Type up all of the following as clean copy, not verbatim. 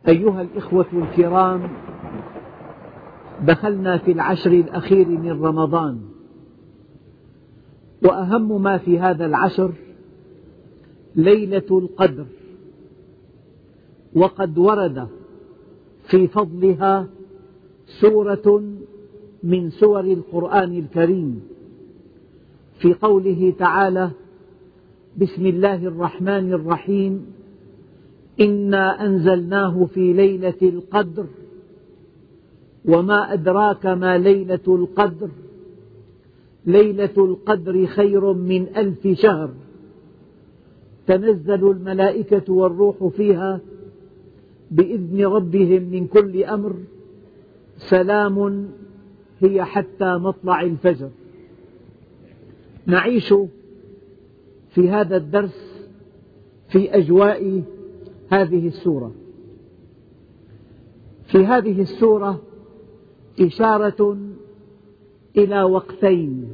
أيها الإخوة الكرام، دخلنا في العشر الأخير من رمضان، وأهم ما في هذا العشر ليلة القدر، وقد ورد في فضلها سورة من سور القرآن الكريم في قوله تعالى: بسم الله الرحمن الرحيم، إنا أنزلناه في ليلة القدر وما أدراك ما ليلة القدر ليلة القدر خير من 1000 شهر تنزل الملائكة والروح فيها بإذن ربهم من كل أمر سلام هي حتى مطلع الفجر. نعيش في هذا الدرس في أجواء هذه السورة. في هذه السورة إشارة إلى وقتين: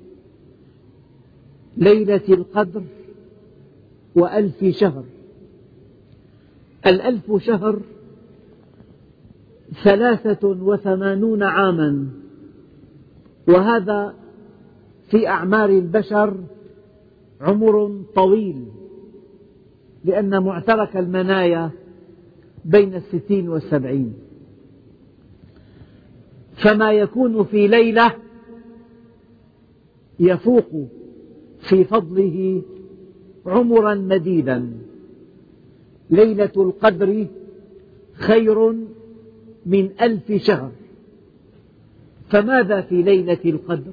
ليلة القدر و1000 شهر. 1000 شهر 83 عاما، وهذا في أعمار البشر عمر طويل، لأن معترك المنايا بين 60 و70، فما يكون في ليلة يفوق في فضله عمرا مديدا. ليلة القدر خير من 1000 شهر. فماذا في ليلة القدر؟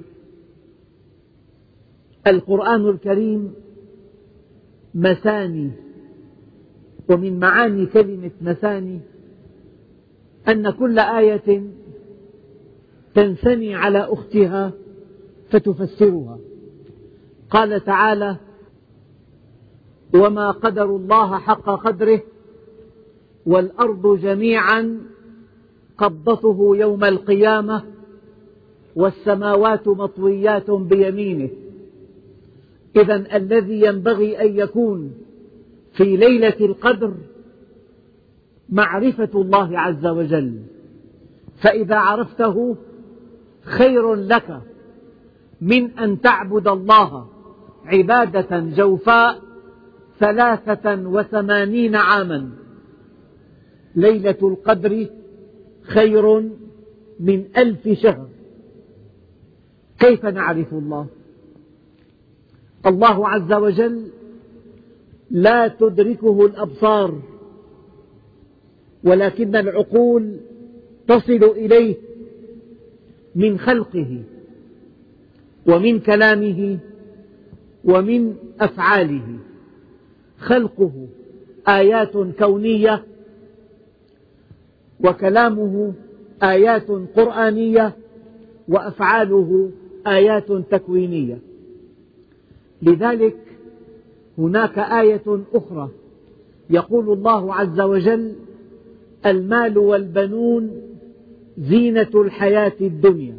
القرآن الكريم مثاني، ومن معاني كلمة مثاني أن كل آية تنثني على أختها فتفسرها. قال تعالى: وما قدروا الله حق قدره والأرض جميعا قبضته يوم القيامة والسماوات مطويات بيمينه. إذن الذي ينبغي أن يكون في ليلة القدر معرفة الله عز وجل، فإذا عرفته خير لك من أن تعبد الله عبادة جوفاء 83 عاما. ليلة القدر خير من 1000 شهر. كيف نعرف الله؟ الله عز وجل لا تدركه الأبصار، ولكن العقول تصل إليه من خلقه ومن كلامه ومن أفعاله. خلقه آيات كونية، وكلامه آيات قرآنية، وأفعاله آيات تكوينية. لذلك هناك آية أخرى يقول الله عز وجل: المال والبنون زينة الحياة الدنيا.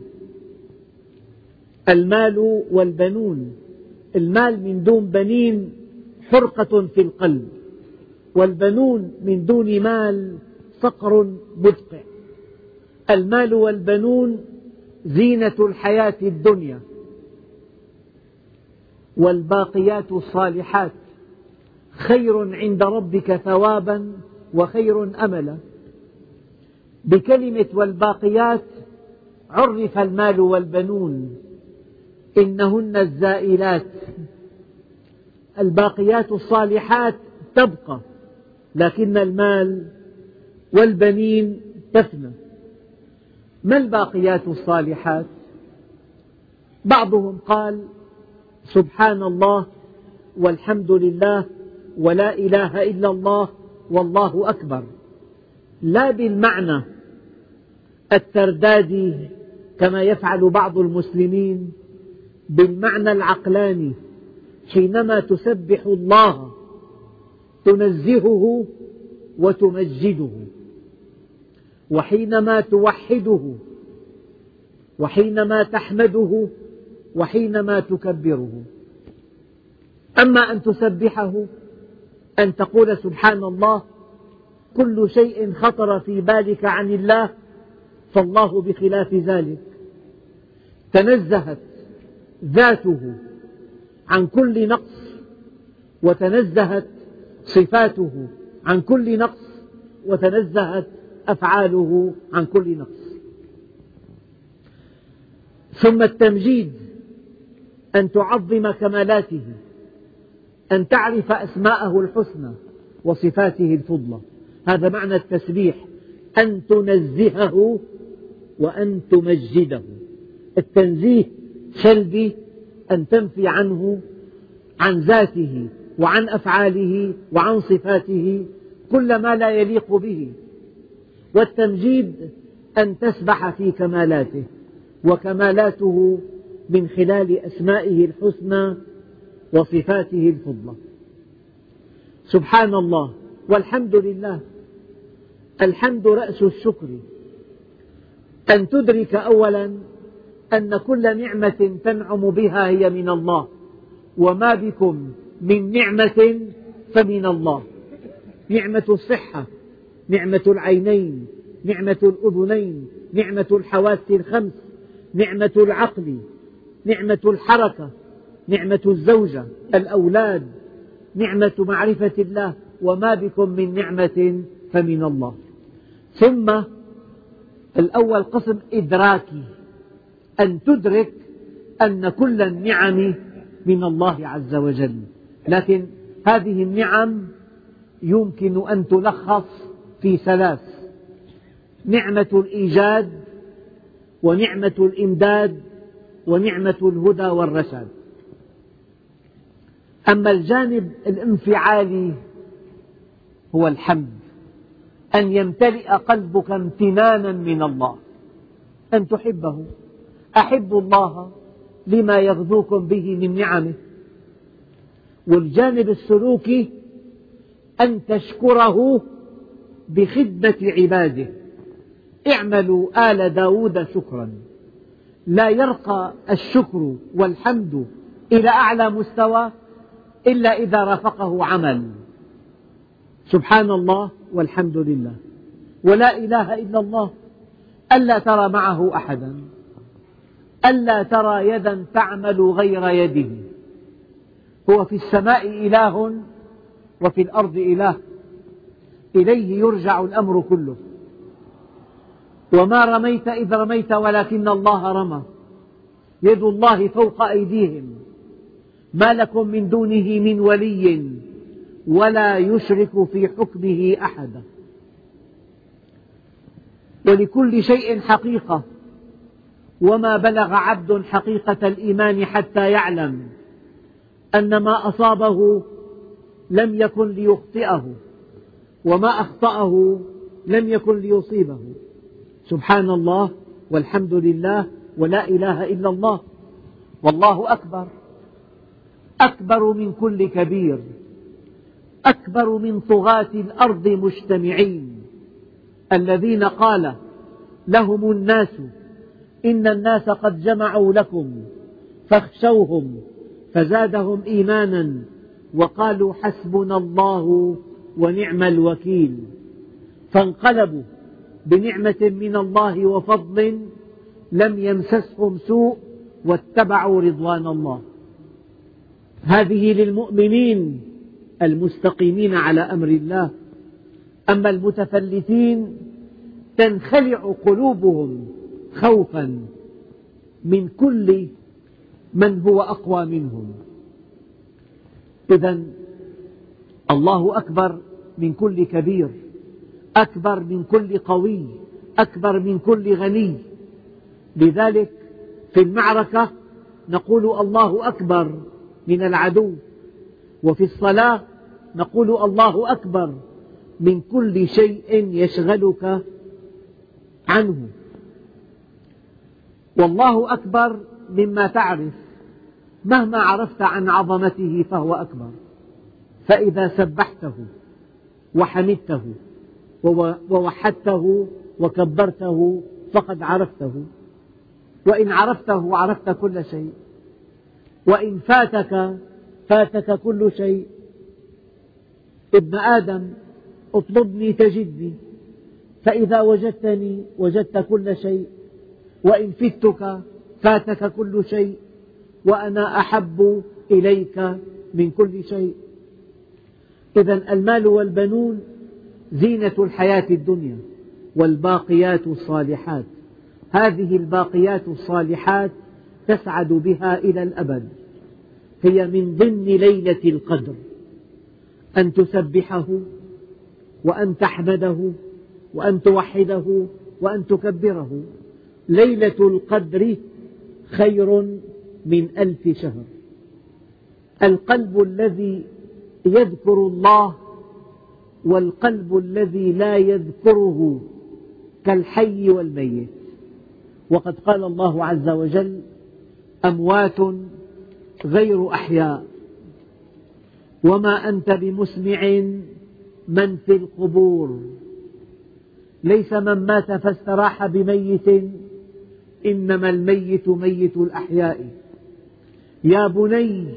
المال والبنون، المال من دون بنين حرقة في القلب، والبنون من دون مال فقر مدقع. المال والبنون زينة الحياة الدنيا، والباقيات الصالحات خير عند ربك ثوابا وخير أملا. بكلمة والباقيات عرف المال والبنون، إنهن الزائلات. الباقيات الصالحات تبقى، لكن المال والبنين تفنى. ما الباقيات الصالحات؟ بعضهم قال: سبحان الله والحمد لله ولا إله إلا الله والله أكبر، لا بالمعنى التردادي كما يفعل بعض المسلمين، بالمعنى العقلاني. حينما تسبح الله تنزهه وتمجده، وحينما توحده، وحينما تحمده، وحينما تكبره. أما أن تسبحه، أن تقول سبحان الله كل شيء خطر في بالك عن الله فالله بخلاف ذلك. تنزهت ذاته عن كل نقص، وتنزهت صفاته عن كل نقص، وتنزهت أفعاله عن كل نقص. ثم التمجيد أن تعظم كمالاته، أن تعرف أسماءه الحسنى وصفاته الفضلى. هذا معنى التسبيح، أن تنزهه وأن تمجده. التنزيه سلبي، أن تنفي عنه، عن ذاته وعن أفعاله وعن صفاته كل ما لا يليق به. والتمجيد أن تسبح في كمالاته، وكمالاته من خلال أسمائه الحسنى وصفاته الفضلى. سبحان الله والحمد لله. الحمد رأس الشكر، أن تدرك أولا أن كل نعمة تنعم بها هي من الله، وما بكم من نعمة فمن الله. نعمة الصحة، نعمة العينين، نعمة الأذنين، نعمة الحواس الخمس، نعمة العقل، نعمة الحركة، نعمة الزوجة، الأولاد، نعمة معرفة الله، وما بكم من نعمة فمن الله. ثم الأول قسم إدراكي، أن تدرك أن كل النعم من الله عز وجل. لكن هذه النعم يمكن أن تلخص في ثلاث: نعمة الإيجاد، ونعمة الإمداد، ونعمة الهدى والرشاد. أما الجانب الانفعالي هو الحمد، أن يمتلئ قلبك امتنانا من الله، أن تحبه. أحبوا الله لما يغذوكم به من نعمه. والجانب السلوكي أن تشكره بخدمة عباده. اعملوا آل داود شكرا. لا يرقى الشكر والحمد إلى أعلى مستوى إلا إذا رافقه عمل. سبحان الله والحمد لله ولا إله إلا الله. ألا ترى معه أحدا، ألا ترى يدا تعمل غير يده. هو في السماء إله وفي الأرض إله، إليه يرجع الأمر كله. وما رميت إذ رميت ولكن الله رمى، يد الله فوق أيديهم، ما لكم من دونه من ولي ولا يشرك في حكمه أحدا. ولكل شيء حقيقة، وما بلغ عبد حقيقة الإيمان حتى يعلم أن ما أصابه لم يكن ليخطئه، وما أخطأه لم يكن ليصيبه. سبحان الله والحمد لله ولا إله إلا الله. والله أكبر، أكبر من كل كبير، أكبر من طغاة الأرض مجتمعين، الذين قال لهم الناس إن الناس قد جمعوا لكم فاخشوهم فزادهم إيمانا وقالوا حسبنا الله ونعم الوكيل. فانقلبوا بنعمة من الله وفضل لم يمسسهم سوء واتبعوا رضوان الله. هذه للمؤمنين المستقيمين على أمر الله. أما المتفلتين تنخلع قلوبهم خوفا من كل من هو أقوى منهم. إذن الله أكبر من كل كبير، أكبر من كل قوي، أكبر من كل غني. لذلك في المعركة نقول الله أكبر من العدو، وفي الصلاة نقول الله أكبر من كل شيء يشغلك عنه. والله أكبر مما تعرف، مهما عرفت عن عظمته فهو أكبر. فإذا سبحته وحمدته ووحدته وكبرته فقد عرفته. وإن عرفته عرفت كل شيء، وإن فاتك فاتك كل شيء. ابن آدم اطلبني تجدني، فإذا وجدتني وجدت كل شيء، وإن فتك فاتك كل شيء، وأنا أحب إليك من كل شيء. إذن المال والبنون زينة الحياة الدنيا، والباقيات الصالحات، هذه الباقيات الصالحات تسعد بها إلى الأبد. هي من ضمن ليلة القدر أن تسبحه وأن تحمده وأن توحده وأن تكبره. ليلة القدر خير من 1000 شهر. القلب الذي يذكر الله والقلب الذي لا يذكره كالحي والميت. وقد قال الله عز وجل: أموات غير أحياء وما أنت بمسمع من في القبور. ليس من مات فاستراح بميت، إنما الميت ميت الأحياء. يا بني،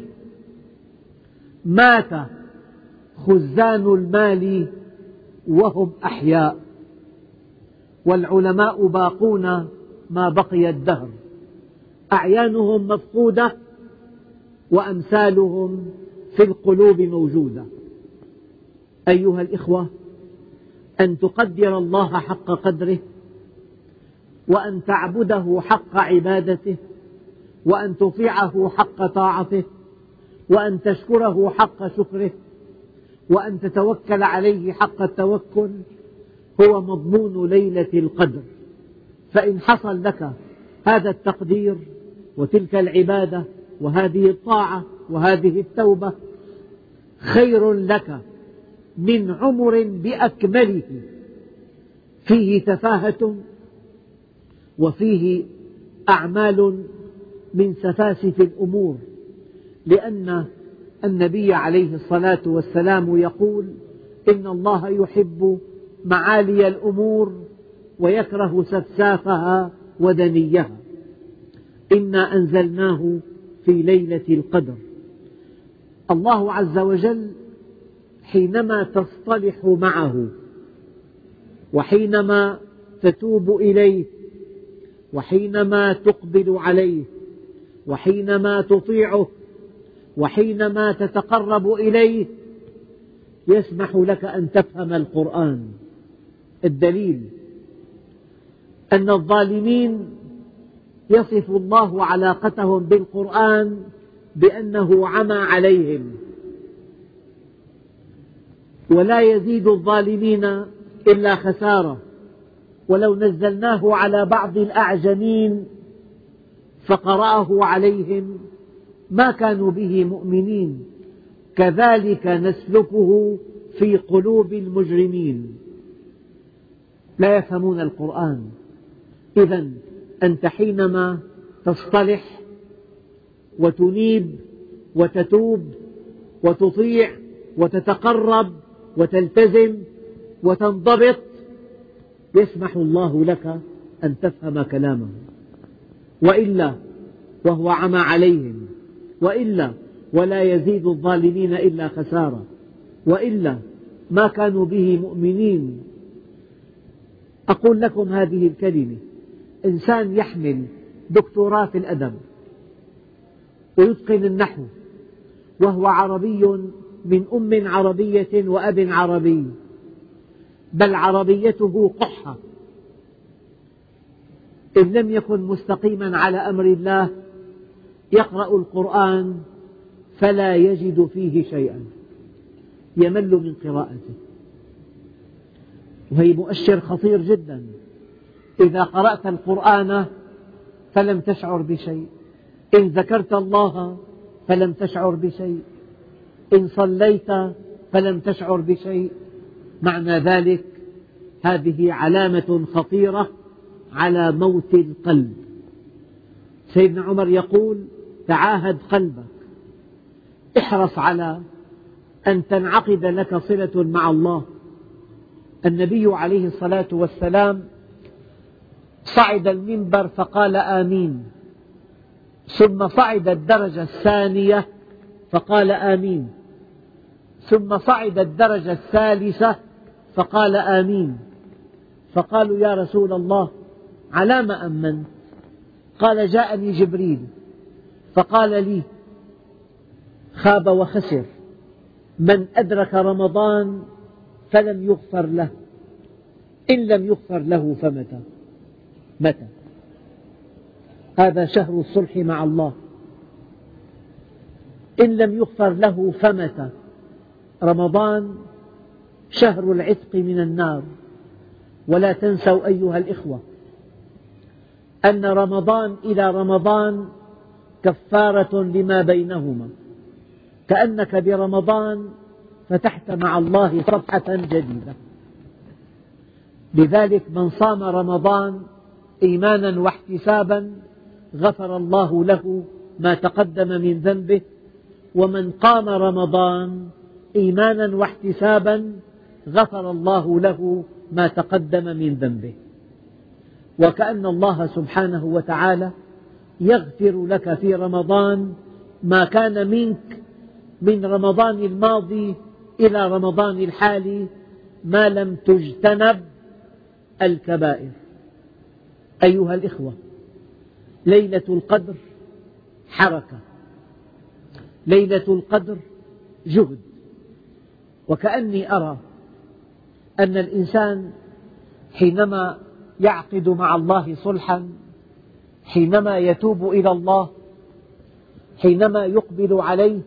مات خزان المال وهم أحياء، والعلماء باقون ما بقي الدهر، أعيانهم مفقودة وأمثالهم في القلوب موجودة. أيها الإخوة، أن تقدر الله حق قدره، وأن تعبده حق عبادته، وأن تطيعه حق طاعته، وأن تشكره حق شكره، وأن تتوكل عليه حق التوكل، هو مضمون ليلة القدر. فإن حصل لك هذا التقدير وتلك العبادة وهذه الطاعة وهذه التوبة، خير لك من عمر بأكمله فيه تفاهة وفيه أعمال من سفاسف الأمور. لأن النبي عليه الصلاة والسلام يقول: إن الله يحب معالي الأمور ويكره سفسافها ودنيها. إنا أنزلناه في ليلة القدر. الله عز وجل حينما تصطلح معه، وحينما تتوب إليه، وحينما تقبل عليه، وحينما تطيعه، وحينما تتقرب إليه، يسمح لك أن تفهم القرآن. الدليل أن الظالمين يصف الله علاقتهم بالقرآن بأنه عمى عليهم، ولا يزيد الظالمين إلا خسارة. ولو نزلناه على بعض الأعجمين فقرأه عليهم ما كانوا به مؤمنين، كذلك نسلكه في قلوب المجرمين. لا يفهمون القرآن. إذن أنت حينما تصطلح وتنيب وتتوب وتطيع وتتقرب وتلتزم وتنضبط، يسمح الله لك أن تفهم كلامه. وإلا وهو عمى عليهم، وإلا ولا يزيد الظالمين إلا خسارة، وإلا ما كانوا به مؤمنين. أقول لكم هذه الكلمة: إنسان يحمل دكتوراه في الأدب ويتقن النحو، وهو عربي من أم عربية وأب عربي، بل عربيته قحة، إن لم يكن مستقيما على أمر الله يقرأ القرآن فلا يجد فيه شيئا، يمل من قراءته. وهي مؤشر خطير جدا. إذا قرأت القرآن فلم تشعر بشيء، إن ذكرت الله فلم تشعر بشيء، إن صليت فلم تشعر بشيء، معنى ذلك هذه علامة خطيرة على موت القلب. سيدنا عمر يقول: تعاهد قلبك، احرص على أن تنعقد لك صلة مع الله. النبي عليه الصلاة والسلام صعد المنبر فقال: آمين، ثم صعد الدرجة الثانية فقال: آمين، ثم صعد الدرجة الثالثة فقال آمين. فقالوا يا رسول الله على ما أمنت؟ قال جاءني جبريل فقال لي خاب وخسر من أدرك رمضان فلم يغفر له، إن لم يغفر له فمتى؟ متى؟ هذا شهر الصلح مع الله. إن لم يغفر له فمتى؟ رمضان شهر العتق من النار. ولا تنسوا أيها الإخوة أن رمضان إلى رمضان كفارة لما بينهما، كأنك برمضان فتحت مع الله صفحة جديدة. لذلك من صام رمضان إيمانا واحتسابا غفر الله له ما تقدم من ذنبه، ومن قام رمضان إيمانا واحتسابا غفر الله له ما تقدم من ذنبه. وكأن الله سبحانه وتعالى يغفر لك في رمضان ما كان منك من رمضان الماضي إلى رمضان الحالي ما لم تجتنب الكبائر. أيها الإخوة، ليلة القدر حركة، ليلة القدر جهد. وكأني أرى أن الإنسان حينما يعقد مع الله صلحا، حينما يتوب إلى الله، حينما يقبل عليه،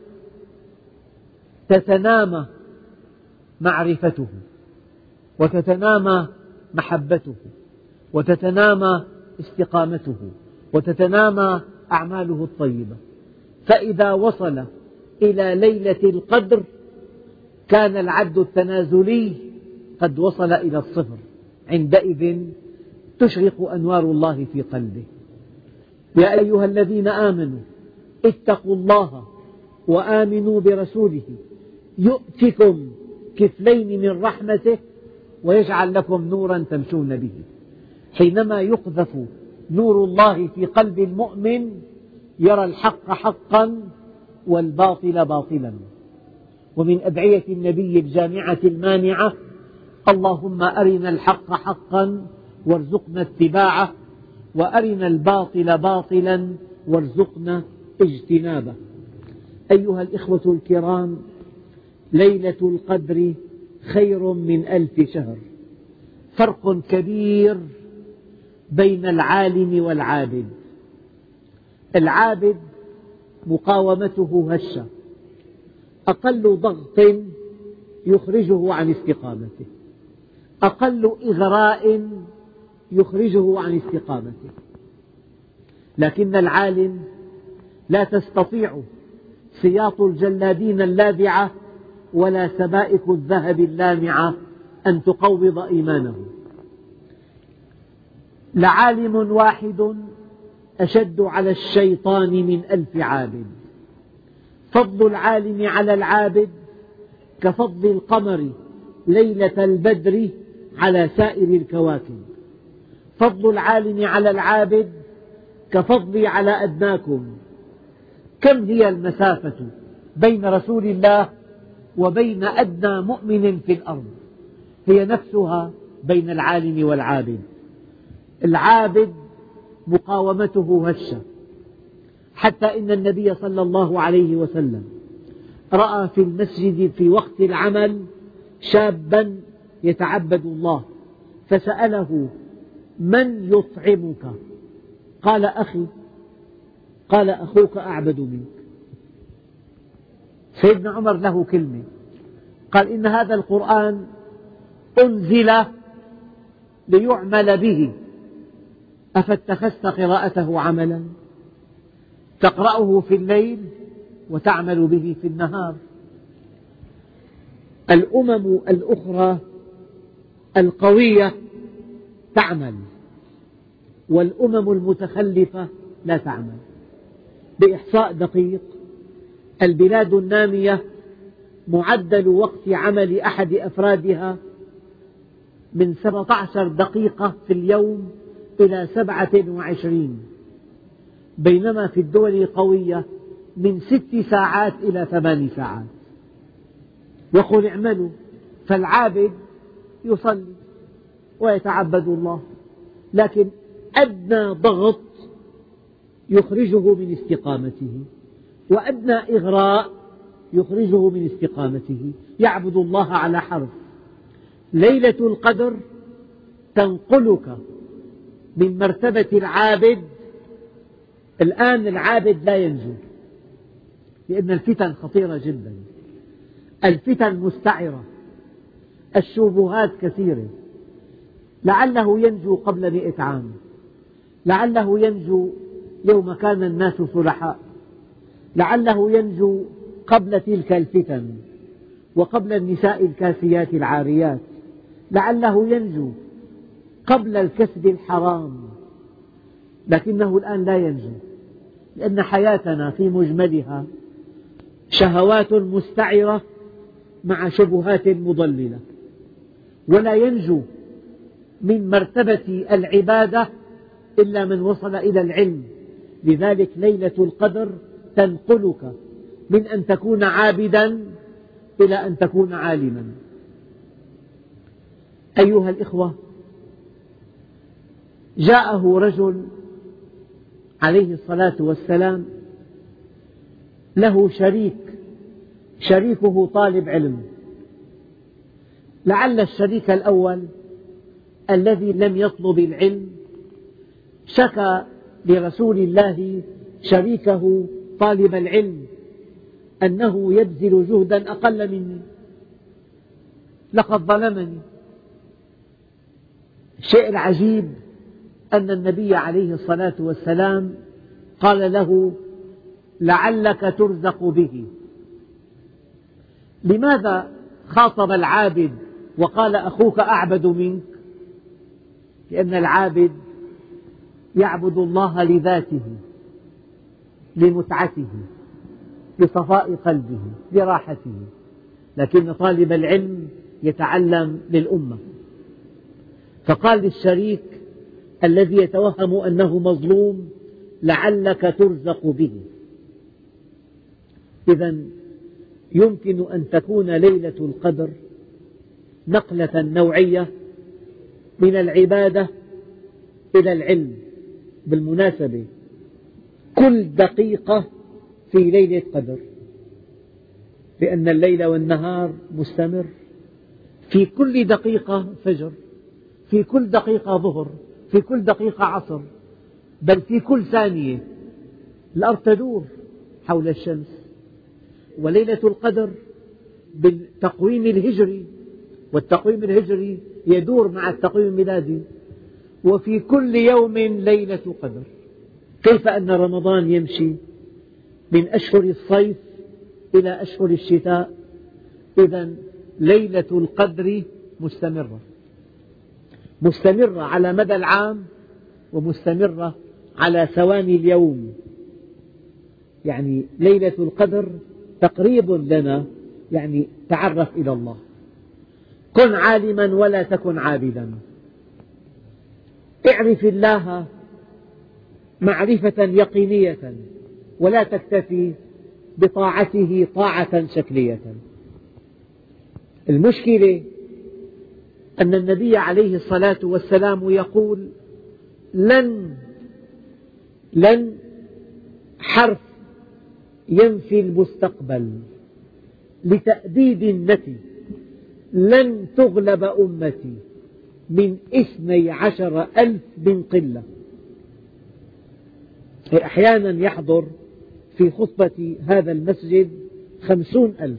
تتنامى معرفته وتتنامى محبته وتتنامى استقامته وتتنامى أعماله الطيبة. فإذا وصل إلى ليلة القدر كان العد التنازلي قد وصل إلى الصفر، عندئذ تشرق أنوار الله في قلبه. يا أيها الذين آمنوا اتقوا الله وآمنوا برسوله يؤتكم كفلين من رحمته ويجعل لكم نورا تمشون به. حينما يقذف نور الله في قلب المؤمن يرى الحق حقا والباطل باطلا. ومن أدعية النبي الجامعة المانعة: اللهم أرنا الحق حقا وارزقنا اتباعه، وأرنا الباطل باطلا وارزقنا اجتنابه. أيها الإخوة الكرام، ليلة القدر خير من 1000 شهر. فرق كبير بين العالم والعابد. العابد مقاومته هشة، أقل ضغط يخرجه عن استقامته، أقل إغراء يخرجه عن استقامته. لكن العالم لا تستطيع سياط الجلادين اللاذعة ولا سبائك الذهب اللامعة أن تقوض إيمانه. لعالم واحد أشد على الشيطان من 1000 عابد. فضل العالم على العابد كفضل القمر ليلة البدر على سائر الكواكب. فضل العالم على العابد كفضلي على أدناكم. كم هي المسافة بين رسول الله وبين أدنى مؤمن في الأرض؟ هي نفسها بين العالم والعابد. العابد مقاومته هشة، حتى إن النبي صلى الله عليه وسلم رأى في المسجد في وقت العمل شابا يتعبد الله، فسأله: من يطعمك؟ قال: أخي. قال: أخوك أعبد منك. سيدنا عمر له كلمة، قال: إن هذا القرآن أنزل ليعمل به، أفاتخذت قراءته عملا؟ تقرأه في الليل وتعمل به في النهار. الأمم الأخرى القوية تعمل، والأمم المتخلفة لا تعمل. بإحصاء دقيق، البلاد النامية معدل وقت عمل أحد أفرادها من 17 دقيقة في اليوم إلى 27، بينما في الدول القوية من 6 ساعات إلى 8 ساعات. وقل اعملوا. فالعابد يصلي ويتعبد الله، لكن أدنى ضغط يخرجه من استقامته، وأدنى إغراء يخرجه من استقامته، يعبد الله على حرف. ليلة القدر تنقلك من مرتبة العابد. الآن العابد لا ينجو، لأن الفتن خطيرة جدا، الفتن مستعرة، الشبهات كثيرة. لعله ينجو قبل 100 عام، لعله ينجو يوم كان الناس صلحاء، لعله ينجو قبل تلك الفتن وقبل النساء الكاسيات العاريات، لعله ينجو قبل الكسب الحرام، لكنه الآن لا ينجو، لأن حياتنا في مجملها شهوات مستعرة مع شبهات مضللة، ولا ينجو من مرتبة العبادة إلا من وصل إلى العلم. لذلك ليلة القدر تنقلك من أن تكون عابدا إلى أن تكون عالما. أيها الإخوة، جاءه رجل عليه الصلاة والسلام له شريكه طالب علم. لعل الشريك الأول الذي لم يطلب العلم شكى لرسول الله شريكه طالب العلم أنه يبذل جهدا أقل مني، لقد ظلمني. الشيء العجيب أن النبي عليه الصلاة والسلام قال له: لعلك ترزق به. لماذا خاطب العابد وقال أخوك أعبد منك؟ لأن العابد يعبد الله لذاته، لمتعته، لصفاء قلبه، لراحته، لكن طالب العلم يتعلم للأمة. فقال للشريك الذي يتوهم أنه مظلوم: لعلك ترزق به. إذا يمكن أن تكون ليلة القدر نقلة نوعية من العبادة إلى العلم. بالمناسبة، كل دقيقة في ليلة قدر، لأن الليل والنهار مستمر. في كل دقيقة فجر، في كل دقيقة ظهر، في كل دقيقة عصر، بل في كل ثانية الأرض تدور حول الشمس. وليلة القدر بالتقويم الهجري، والتقويم الهجري يدور مع التقويم الميلادي، وفي كل يوم ليلة قدر. كيف أن رمضان يمشي من أشهر الصيف إلى أشهر الشتاء؟ إذا ليلة القدر مستمرة على مدى العام، ومستمرة على ثواني اليوم. يعني ليلة القدر تقريب لنا، يعني تعرف إلى الله. كن عالما ولا تكن عابدا. اعرف الله معرفة يقينية، ولا تكتفي بطاعته طاعة شكلية. المشكلة أن النبي عليه الصلاة والسلام يقول: لن حرف ينفي المستقبل لتأبيد النفي. لن تغلب أمتي من 12,000 من قلة. أحيانا يحضر في خطبة هذا المسجد 50,000.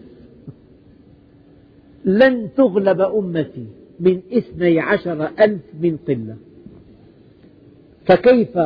لن تغلب أمتي من 12,000 من قلة. فكيف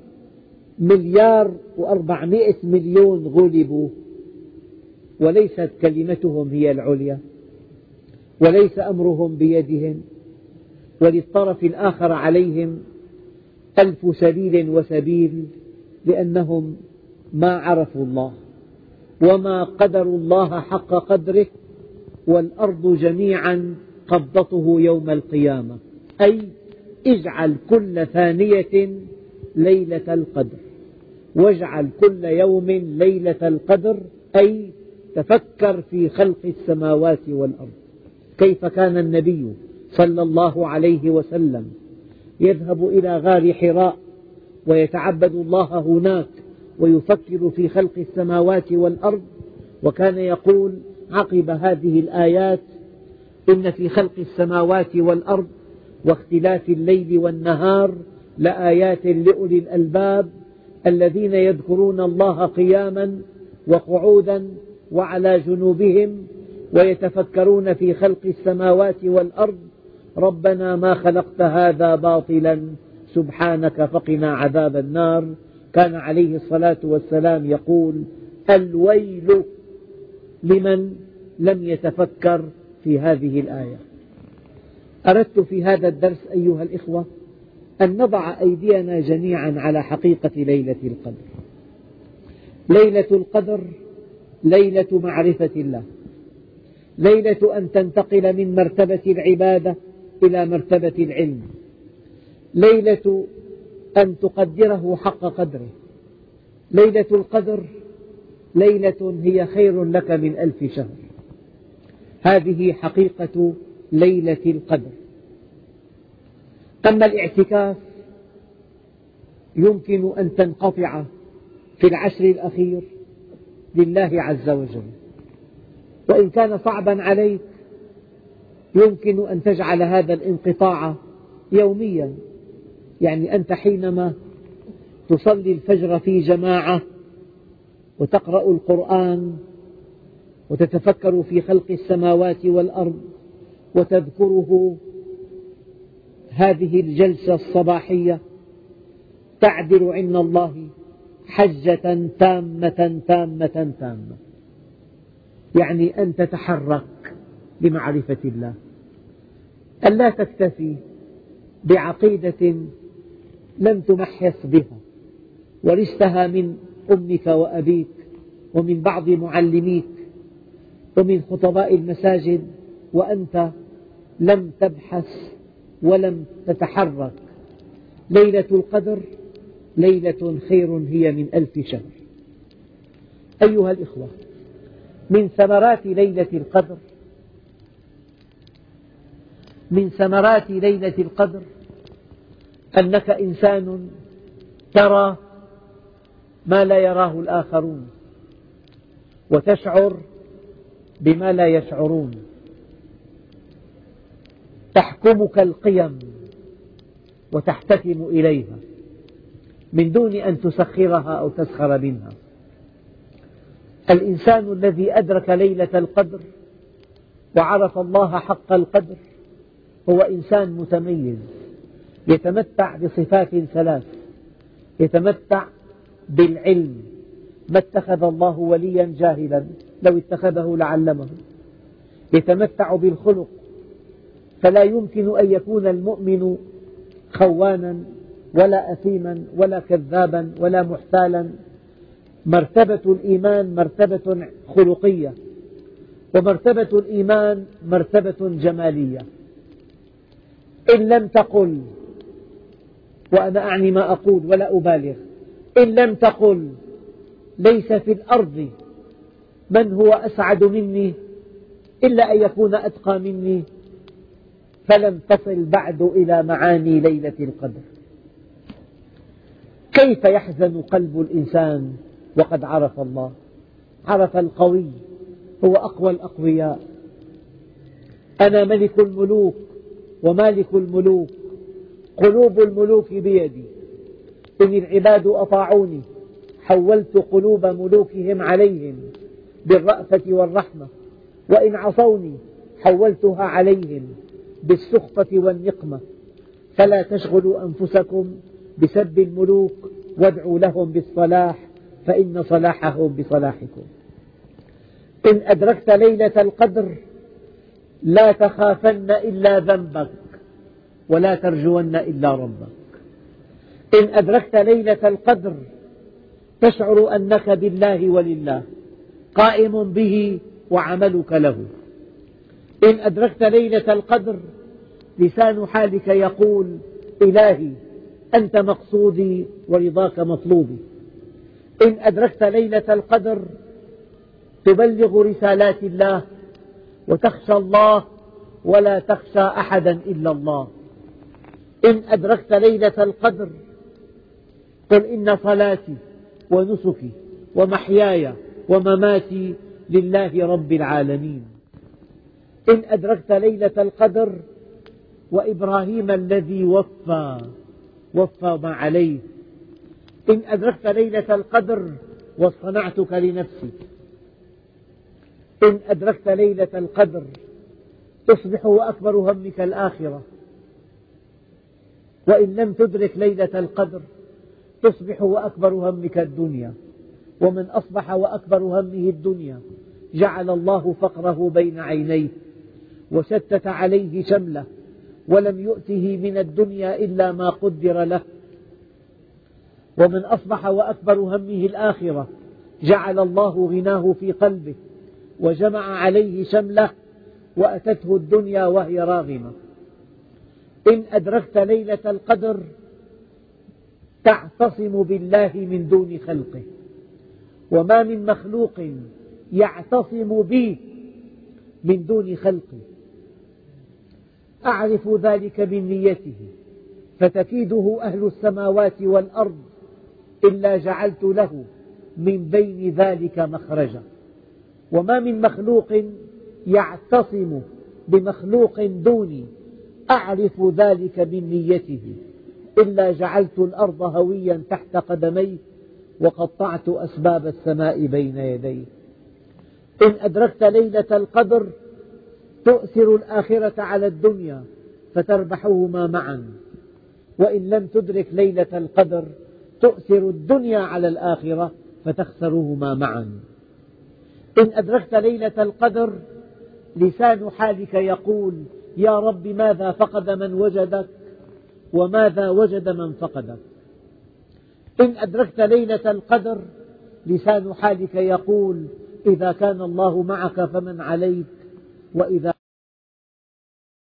1,400,000,000 غلبوا وليست كلمتهم هي العليا، وليس أمرهم بيدهم، وللطرف الآخر عليهم 1000 سبيل وسبيل، لأنهم ما عرفوا الله وما قدروا الله حق قدره. والأرض جميعا قبضته يوم القيامة، أي اجعل كل ثانية ليلة القدر، واجعل كل يوم ليلة القدر، أي تفكر في خلق السماوات والأرض. كيف كان النبي صلى الله عليه وسلم يذهب إلى غار حراء ويتعبد الله هناك ويفكر في خلق السماوات والأرض، وكان يقول عقب هذه الآيات: إن في خلق السماوات والأرض واختلاف الليل والنهار لآيات لأولي الألباب الذين يذكرون الله قياما وقعودا وعلى جنوبهم ويتفكرون في خلق السماوات والأرض ربنا ما خلقت هذا باطلا سبحانك فقنا عذاب النار. كان عليه الصلاة والسلام يقول: الويل لمن لم يتفكر في هذه الآية. أردت في هذا الدرس أيها الإخوة أن نضع أيدينا جميعا على حقيقة ليلة القدر. ليلة القدر ليلة معرفة الله، ليلة أن تنتقل من مرتبة العبادة إلى مرتبة العلم، ليلة أن تقدره حق قدره. ليلة القدر ليلة هي خير لك من 1000 شهر. هذه حقيقة ليلة القدر. أما الاعتكاف يمكن أن تنقطع في العشر الأخير لله عز وجل، وإن كان صعبا عليك يمكن أن تجعل هذا الانقطاع يوميا. يعني أنت حينما تصلي الفجر في جماعة وتقرأ القرآن وتتفكر في خلق السماوات والأرض وتذكره، هذه الجلسة الصباحية تعدل عند الله حجة تامة تامة تامة. يعني أن تتحرك بمعرفة الله، أن لا تكتفي بعقيدة لم تمحص بها ورثتها من أمك وأبيك ومن بعض معلميك ومن خطباء المساجد، وأنت لم تبحث ولم تتحرك. ليلة القدر ليلة خير هي من 1000 شهر. أيها الإخوة، من ثمرات ليلة القدر، من ثمرات ليلة القدر أنك إنسان ترى ما لا يراه الآخرون، وتشعر بما لا يشعرون، تحكمك القيم وتحتكم إليها من دون أن تسخرها أو تسخر منها. الإنسان الذي أدرك ليلة القدر وعرف الله حق القدر هو إنسان متميز، يتمتع بصفات 3: يتمتع بالعلم، ما اتخذ الله وليا جاهلا، لو اتخذه لعلمه. يتمتع بالخلق، فلا يمكن أن يكون المؤمن خوانا ولا أثيما ولا كذابا ولا محتالا. مرتبة الإيمان مرتبة خلقية، ومرتبة الإيمان مرتبة جمالية. إن لم تقل، وأنا أعني ما أقول ولا أبالغ، إن لم تقل ليس في الأرض من هو أسعد مني إلا أن يكون أتقى مني، فلم تصل بعد إلى معاني ليلة القدر. كيف يحزن قلب الإنسان وقد عرف الله؟ عرف القوي هو أقوى الأقوياء. أنا ملك الملوك ومالك الملوك، قلوب الملوك بيدي، إن العباد أطاعوني حولت قلوب ملوكهم عليهم بالرأفة والرحمة، وإن عصوني حولتها عليهم بالسخطة والنقمة. فلا تشغلوا أنفسكم بسب الملوك وادعوا لهم بالصلاح فإن صلاحهم بصلاحكم. إن أدركت ليلة القدر لا تخافن إلا ذنبك ولا ترجون إلا ربك. إن أدركت ليلة القدر تشعر أنك بالله ولله قائم به وعملك له. إن أدركت ليلة القدر لسان حالك يقول: إلهي أنت مقصودي ورضاك مطلوبي. إن أدركت ليلة القدر تبلغ رسالات الله وتخشى الله ولا تخشى أحدا إلا الله. إن أدركت ليلة القدر قل إن صلاتي ونسكي ومحياي ومماتي لله رب العالمين. إن أدركت ليلة القدر وإبراهيم الذي وفى ما عليه. إن أدركت ليلة القدر واصطنعتك لنفسي. إن أدركت ليلة القدر تصبح وأكبر همك الآخرة. وإن لم تدرك ليلة القدر تصبح وأكبر همك الدنيا. ومن أصبح وأكبر همه الدنيا جعل الله فقره بين عينيه وشتت عليه شمله ولم يؤته من الدنيا إلا ما قدر له. ومن أصبح وأكبر همه الآخرة جعل الله غناه في قلبه وجمع عليه شمله وأتته الدنيا وهي راغمة. إن أدركت ليلة القدر تعتصم بالله من دون خلقه. وما من مخلوق يعتصم بي من دون خلقي. أعرف ذلك من نيته فتكيده أهل السماوات والأرض إلا جعلت له من بين ذلك مخرجا. وما من مخلوق يعتصم بمخلوق دوني أعرف ذلك من نيته إلا جعلت الأرض هويا تحت قدميه وقطعت أسباب السماء بين يديه. إن أدركت ليلة القدر تؤثر الآخرة على الدنيا فتربحهما معا. وإن لم تدرك ليلة القدر تؤثر الدنيا على الآخرة فتخسرهما معا. إن أدركت ليلة القدر لسان حالك يقول يا رب ماذا فقد من وجدك وماذا وجد من فقدك. إن أدركت ليلة القدر لسان حالك يقول إذا كان الله معك فمن عليك وإذا